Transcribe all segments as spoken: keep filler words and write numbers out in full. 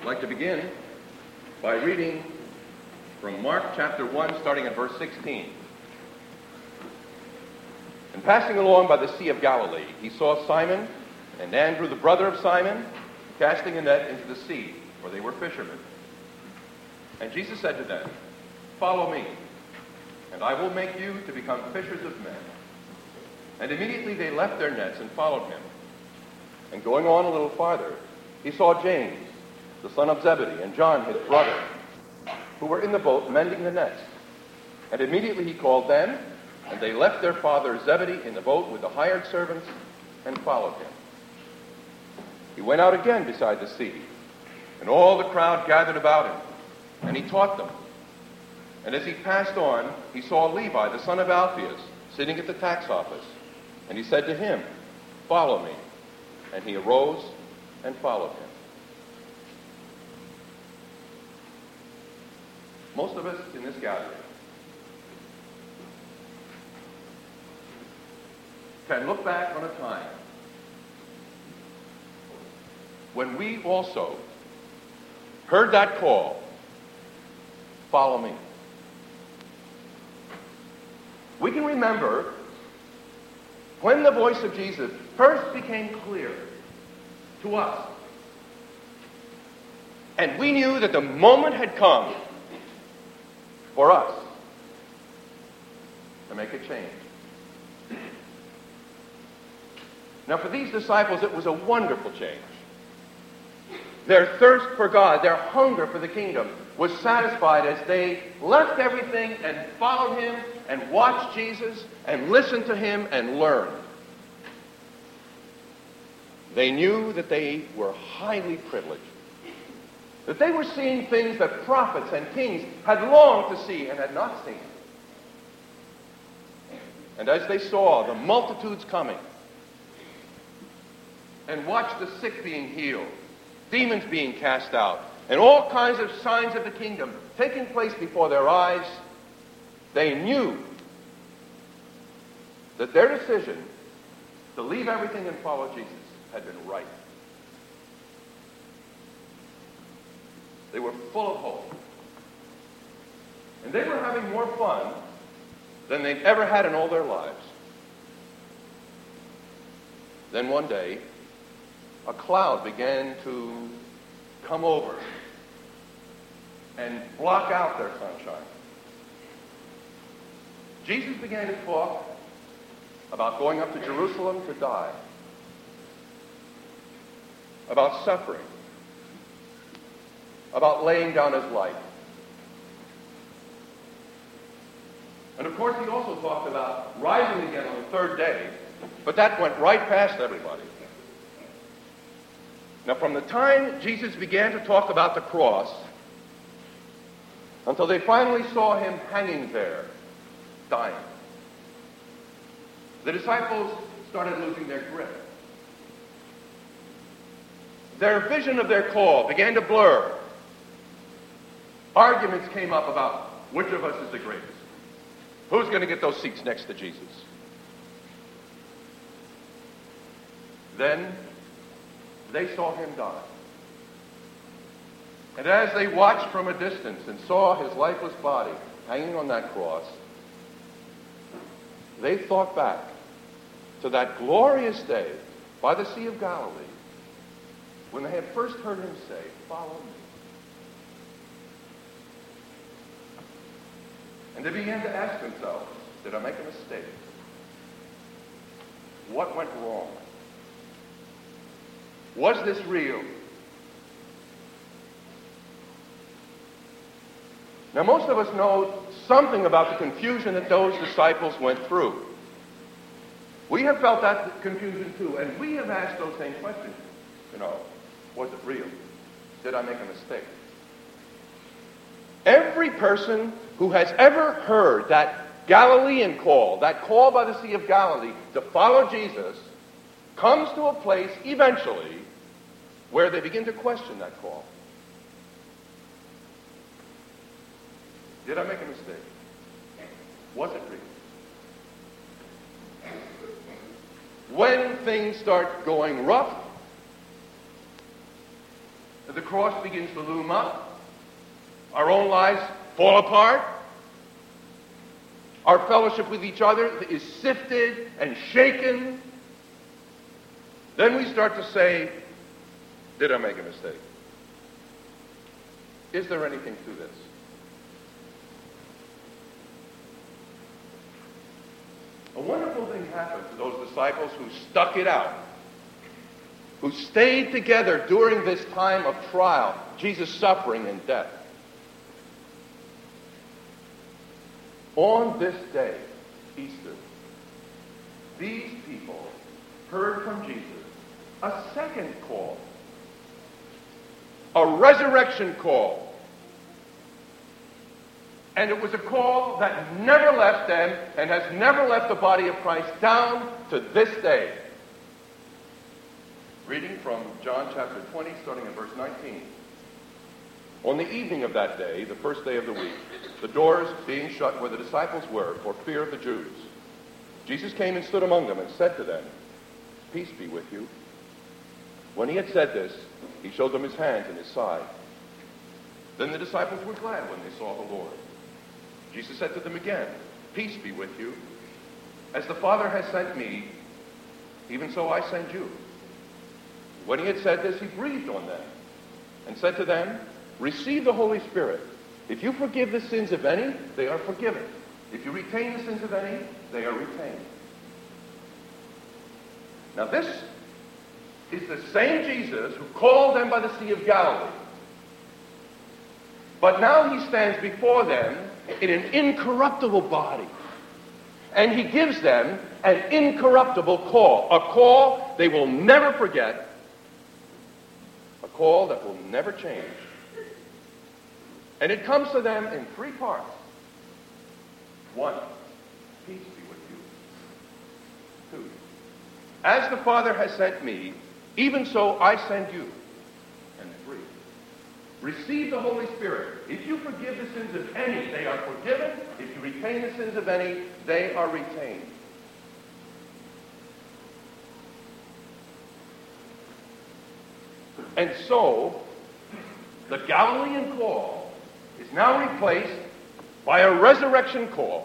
like to begin by reading from Mark chapter one, starting at verse sixteen. And passing along by the Sea of Galilee, he saw Simon and Andrew, the brother of Simon, casting a net into the sea, for they were fishermen. And Jesus said to them, "Follow me, and I will make you to become fishers of men." And immediately they left their nets and followed him. And going on a little farther, he saw James, the son of Zebedee, and John, his brother, who were in the boat mending the nets. And immediately he called them, and they left their father Zebedee in the boat with the hired servants and followed him. He went out again beside the sea, and all the crowd gathered about him, and he taught them. And as he passed on, he saw Levi, the son of Alphaeus, sitting at the tax office. And he said to him, "Follow me." And he arose and followed him. Most of us in this gathering can look back on a time when we also heard that call, "Follow me." We can remember when the voice of Jesus first became clear to us. And we knew that the moment had come for us to make a change. Now, for these disciples, it was a wonderful change. Their thirst for God, their hunger for the kingdom, was satisfied as they left everything and followed him and watched Jesus and listened to him and learned. They knew that they were highly privileged, that they were seeing things that prophets and kings had longed to see and had not seen. And as they saw the multitudes coming and watched the sick being healed, demons being cast out, and all kinds of signs of the kingdom taking place before their eyes, they knew that their decision to leave everything and follow Jesus had been right. They were full of hope. And they were having more fun than they'd ever had in all their lives. Then one day, a cloud began to come over and block out their sunshine. Jesus began to talk about going up to Jerusalem to die, about suffering, about laying down his life. And of course, he also talked about rising again on the third day, but that went right past everybody. Now, from the time Jesus began to talk about the cross until they finally saw him hanging there, dying, the disciples started losing their grip. Their vision of their call began to blur. Arguments came up about which of us is the greatest. Who's going to get those seats next to Jesus? Then they saw him die. And as they watched from a distance and saw his lifeless body hanging on that cross, they thought back to that glorious day by the Sea of Galilee when they had first heard him say, "Follow me." And they began to ask themselves, did I make a mistake? What went wrong? Was this real? Now, most of us know something about the confusion that those disciples went through. We have felt that confusion too, and we have asked those same questions. You know, was it real? Did I make a mistake? Every person who has ever heard that Galilean call, that call by the Sea of Galilee to follow Jesus, comes to a place eventually where they begin to question that call. Did I make a mistake? Was it real? When things start going rough, the the cross begins to loom up. Our own lives fall apart. Our fellowship with each other is sifted and shaken. Then we start to say, did I make a mistake? Is there anything to this? A wonderful thing happened to those disciples who stuck it out, who stayed together during this time of trial, Jesus' suffering and death. On this day, Easter, these people heard from Jesus a second call, a resurrection call. And it was a call that never left them and has never left the body of Christ down to this day. Reading from John chapter twenty, starting at verse nineteen. On the evening of that day, the first day of the week, the doors being shut where the disciples were for fear of the Jews, Jesus came and stood among them and said to them, "Peace be with you." When he had said this, he showed them his hands and his side. Then the disciples were glad when they saw the Lord. Jesus said to them again, "Peace be with you. As the Father has sent me, even so I send you." When he had said this, he breathed on them and said to them, "Receive the Holy Spirit. If you forgive the sins of any, they are forgiven. If you retain the sins of any, they are retained." Now this is the same Jesus who called them by the Sea of Galilee. But now he stands before them in an incorruptible body. And he gives them an incorruptible call. A call they will never forget. A call that will never change. And it comes to them in three parts. One, peace be with you. Two, as the Father has sent me, even so I send you. And three, receive the Holy Spirit. If you forgive the sins of any, they are forgiven. If you retain the sins of any, they are retained. And so, the Galilean call is now replaced by a resurrection call.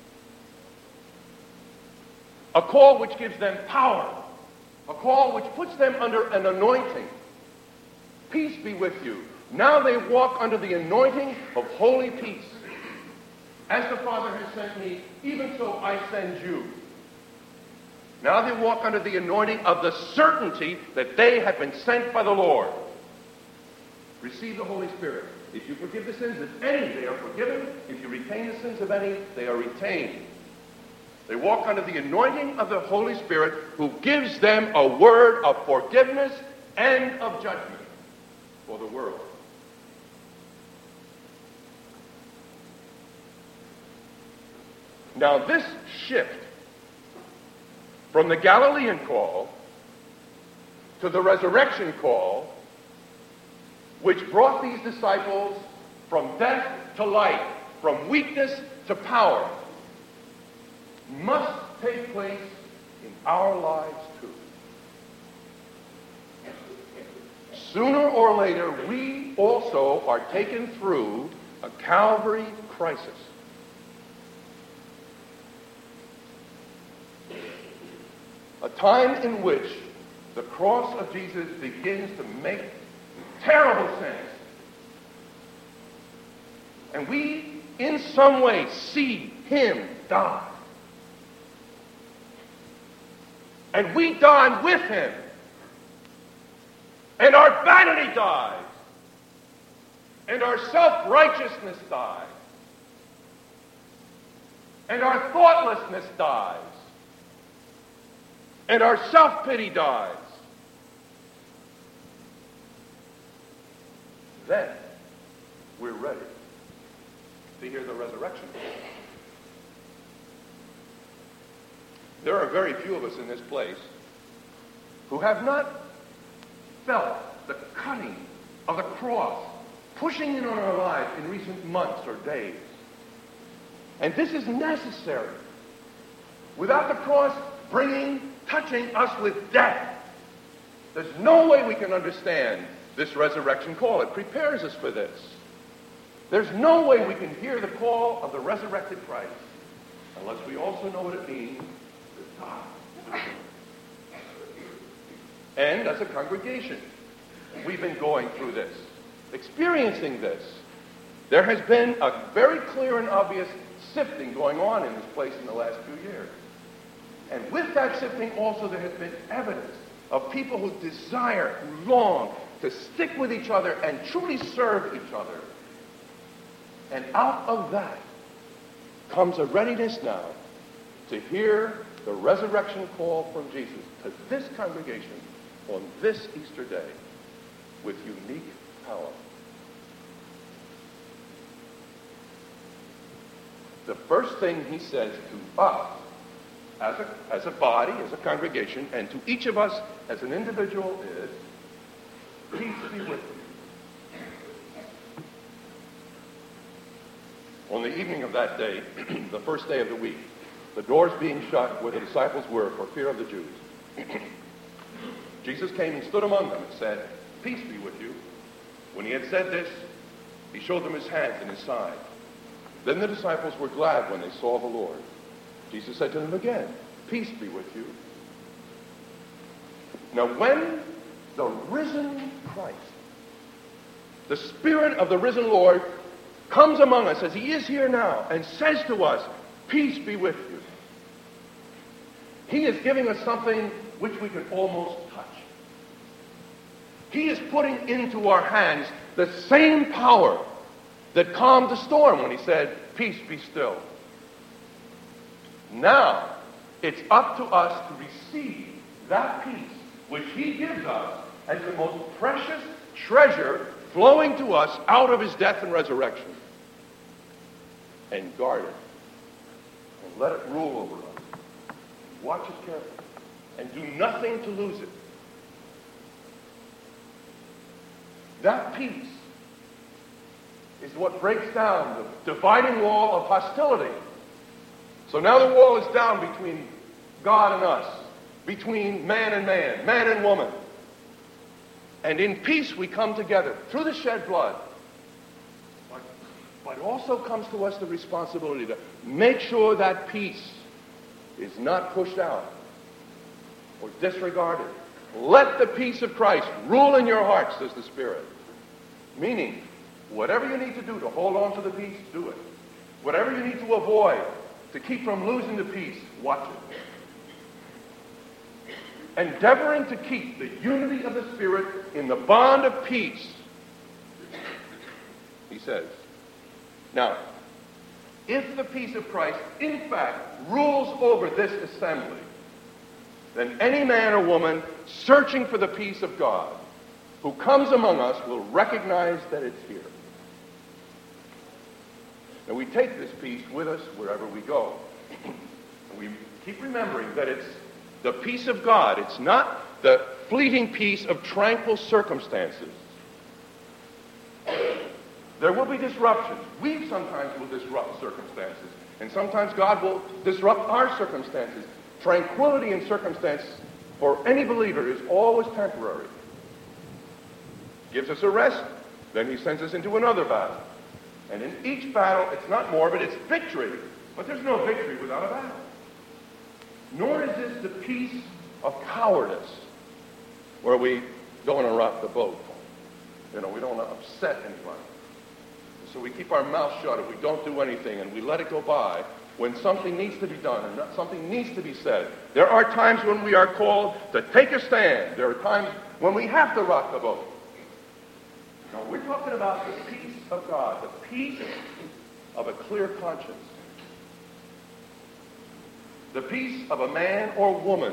A call which gives them power. A call which puts them under an anointing. Peace be with you. Now they walk under the anointing of holy peace. As the Father has sent me, even so I send you. Now they walk under the anointing of the certainty that they have been sent by the Lord. Receive the Holy Spirit. If you forgive the sins of any, they are forgiven. If you retain the sins of any, they are retained. They walk under the anointing of the Holy Spirit, who gives them a word of forgiveness and of judgment for the world. Now this shift from the Galilean call to the resurrection call, which brought these disciples from death to life, from weakness to power, must take place in our lives too. Sooner or later, we also are taken through a Calvary crisis. A time in which the cross of Jesus begins to make terrible sense. And we, in some way, see him die. And we die with him. And our vanity dies. And our self-righteousness dies. And our thoughtlessness dies. And our self-pity dies. Then we're ready to hear the resurrection. There are very few of us in this place who have not felt the cutting of the cross pushing in on our lives in recent months or days. And this is necessary. Without the cross bringing, touching us with death, there's no way we can understand this resurrection call. It prepares us for this. There's no way we can hear the call of the resurrected Christ unless we also know what it means to die. And as a congregation, we've been going through this, experiencing this. There has been a very clear and obvious sifting going on in this place in the last few years. And with that sifting also there has been evidence of people who desire, who long to stick with each other and truly serve each other. And out of that comes a readiness now to hear the resurrection call from Jesus to this congregation on this Easter day with unique power. The first thing he says to us as a, as a body, as a congregation, and to each of us as an individual is, peace be with you. On the evening of that day, the first day of the week, the doors being shut where the disciples were for fear of the Jews, Jesus came and stood among them and said, "Peace be with you." When he had said this, he showed them his hands and his side. Then the disciples were glad when they saw the Lord. Jesus said to them again, "Peace be with you." Now when the risen Christ, the Spirit of the risen Lord, comes among us as he is here now and says to us, "Peace be with you," he is giving us something which we can almost touch. He is putting into our hands the same power that calmed the storm when he said, "Peace be still." Now, it's up to us to receive that peace which he gives us as the most precious treasure flowing to us out of his death and resurrection. And guard it. And let it rule over us. Watch it carefully. And do nothing to lose it. That peace is what breaks down the dividing wall of hostility. So now the wall is down between God and us, between man and man, man and woman. And in peace we come together through the shed blood. But, but also comes to us the responsibility to make sure that peace is not pushed out or disregarded. Let the peace of Christ rule in your hearts, says the Spirit. Meaning, whatever you need to do to hold on to the peace, do it. Whatever you need to avoid to keep from losing the peace, watch it. Endeavoring to keep the unity of the Spirit in the bond of peace, he says. Now, if the peace of Christ, in fact, rules over this assembly, then any man or woman searching for the peace of God who comes among us will recognize that it's here. And we take this peace with us wherever we go. And we keep remembering that it's the peace of God. It's not the fleeting peace of tranquil circumstances. There will be disruptions. We sometimes will disrupt circumstances. And sometimes God will disrupt our circumstances. Tranquility in circumstances for any believer is always temporary. Gives us a rest, then he sends us into another battle. And in each battle, it's not morbid, it's victory. But there's no victory without a battle. Nor is this the peace of cowardice, where we don't want to rock the boat. You know, we don't want to upset anybody. So we keep our mouth shut and we don't do anything and we let it go by when something needs to be done and something needs to be said. There are times when we are called to take a stand. There are times when we have to rock the boat. No, we're talking about the peace of God, the peace of a clear conscience. The peace of a man or woman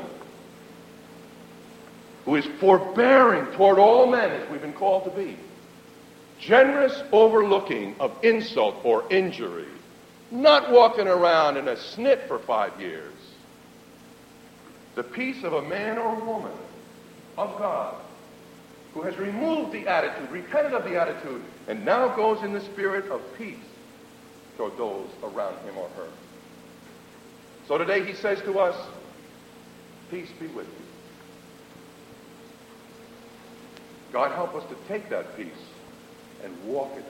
who is forbearing toward all men as we've been called to be. Generous overlooking of insult or injury. Not walking around in a snit for five years. The peace of a man or woman of God who has removed the attitude, repented of the attitude, and now goes in the spirit of peace toward those around him or her. So today he says to us, peace be with you. God help us to take that peace and walk in it.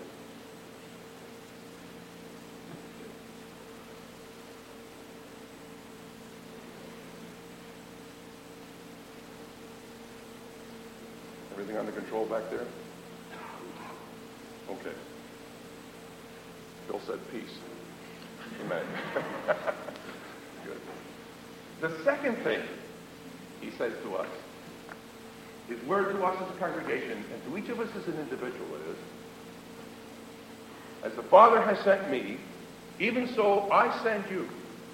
Everything under control back there? Okay. Bill said peace. Amen. Good. The second thing he says to us, his word to us as a congregation and to each of us as an individual is, as the Father has sent me, even so I send you.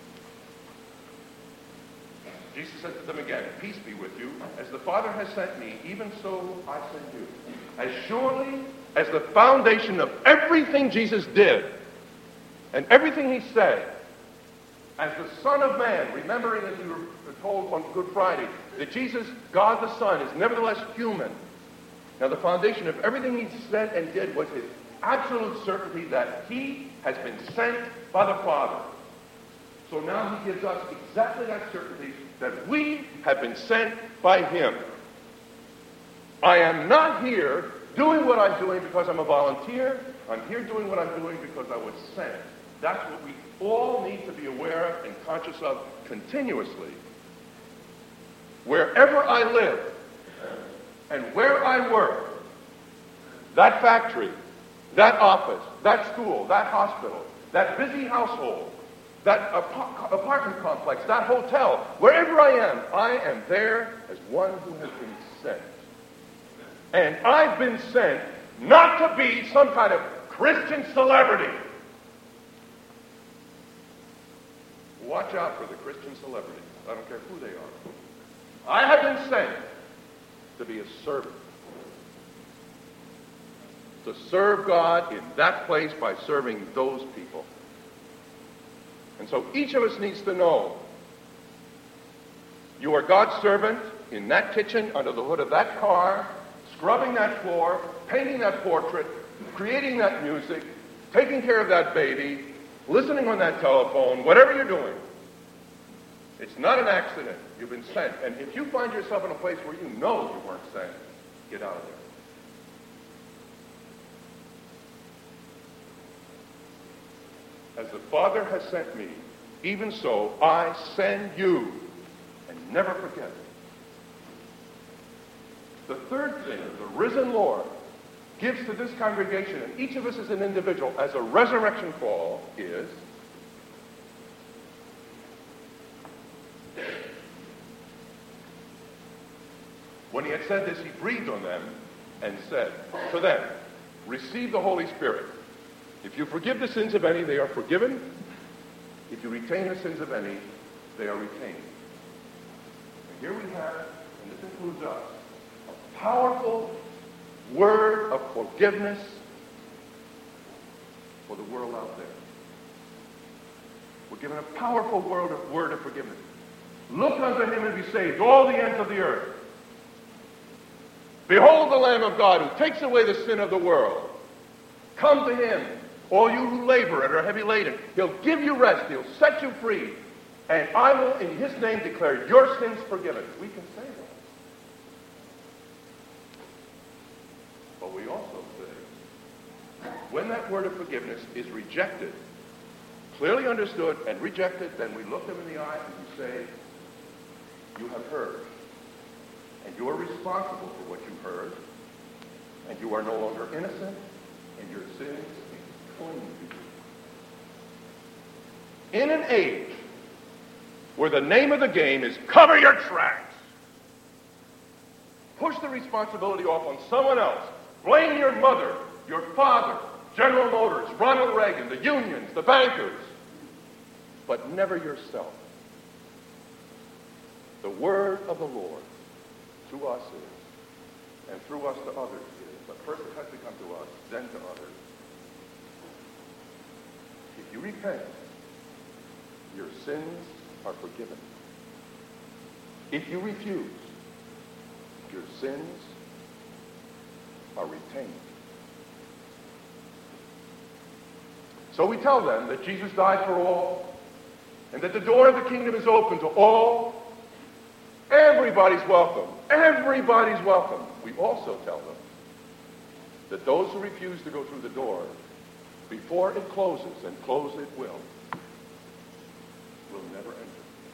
Jesus said to them again, peace be with you. As the Father has sent me, even so I send you. As surely as the foundation of everything Jesus did and everything he said, as the Son of Man, remembering as we were told on Good Friday, that Jesus, God the Son, is nevertheless human. Now the foundation of everything he said and did was his absolute certainty that he has been sent by the Father. So now he gives us exactly that certainty that we have been sent by him. I am not here doing what I'm doing because I'm a volunteer. I'm here doing what I'm doing because I was sent. That's what we all need to be aware of and conscious of continuously. Wherever I live and where I work, that factory, that office, that school, that hospital, that busy household, that ap- apartment complex, that hotel, wherever I am, I am there as one who has been sent. And I've been sent not to be some kind of Christian celebrity. Watch out for the Christian celebrities. I don't care who they are. I have been sent to be a servant. To serve God in that place by serving those people. And so each of us needs to know you are God's servant in that kitchen, under the hood of that car, scrubbing that floor, painting that portrait, creating that music, taking care of that baby, listening on that telephone, whatever you're doing. It's not an accident. You've been sent. And if you find yourself in a place where you know you weren't sent, get out of there. As the Father has sent me, even so I send you. And never forget. The third thing the risen Lord gives to this congregation, and each of us as an individual, as a resurrection call, is when he had said this, he breathed on them and said to them, receive the Holy Spirit. If you forgive the sins of any, they are forgiven. If you retain the sins of any, they are retained. And here we have, and this includes us, a powerful word of forgiveness for the world out there. We're given a powerful word of, word of forgiveness. Look unto him and be saved, all the ends of the earth. Behold the Lamb of God who takes away the sin of the world. Come to him, all you who labor and are heavy laden. He'll give you rest. He'll set you free. And I will, in his name, declare your sins forgiven. We can say that. But we also say, when that word of forgiveness is rejected, clearly understood and rejected, then we look them in the eye and we say, you have heard. And you are responsible for what you heard. And you are no longer innocent. And your sins cling to you. In an age where the name of the game is cover your tracks, push the responsibility off on someone else, blame your mother, your father, General Motors, Ronald Reagan, the unions, the bankers, but never yourself. The word of the Lord to us is, and through us to others is, but first it has to come to us, then to others. If you repent, your sins are forgiven. If you refuse, your sins are retained. So we tell them that Jesus died for all, and that the door of the kingdom is open to all. Everybody's welcome. everybody's welcome. We also tell them that those who refuse to go through the door, before it closes, and close it will, will never enter.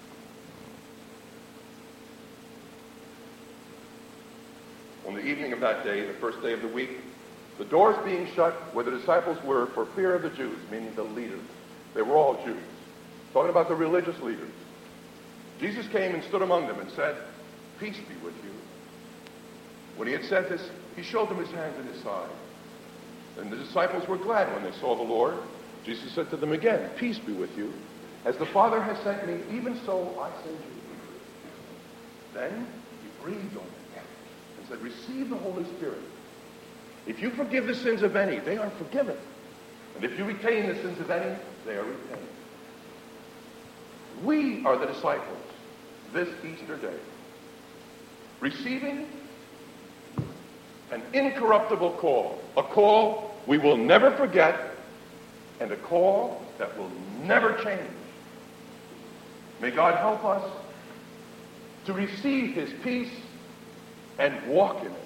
On the evening of that day, the first day of the week, the doors being shut where the disciples were for fear of the Jews, meaning the leaders. They were all Jews. Talking about the religious leaders. Jesus came and stood among them and said, "Peace be with you." When he had said this, he showed them his hands and his side. And the disciples were glad when they saw the Lord. Jesus said to them again, "Peace be with you. As the Father has sent me, even so I send you." Then he breathed on them and said, "Receive the Holy Spirit. If you forgive the sins of any, they are forgiven. And if you retain the sins of any, they are retained." We are the disciples this Easter day, receiving an incorruptible call, a call we will never forget, and a call that will never change. May God help us to receive his peace and walk in it.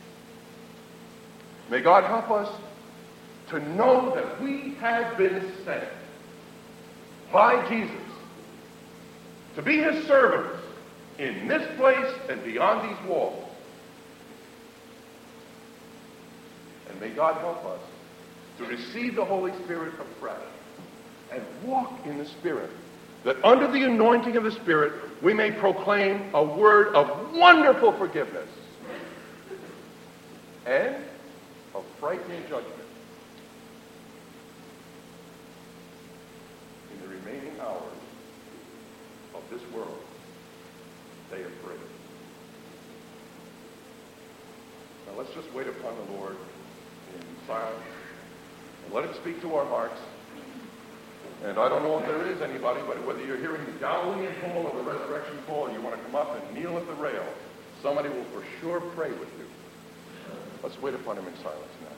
May God help us to know that we have been sent by Jesus to be his servants in this place and beyond these walls. And may God help us to receive the Holy Spirit afresh and walk in the Spirit, that under the anointing of the Spirit we may proclaim a word of wonderful forgiveness and of frightening judgment in the remaining hours of this world, day of grace. Now let's just wait upon the Lord in silence and let him speak to our hearts. And I don't know if there is anybody, but whether you're hearing the Galilean call or the resurrection call and you want to come up and kneel at the rail, somebody will for sure pray with you. Let's wait upon him in silence now.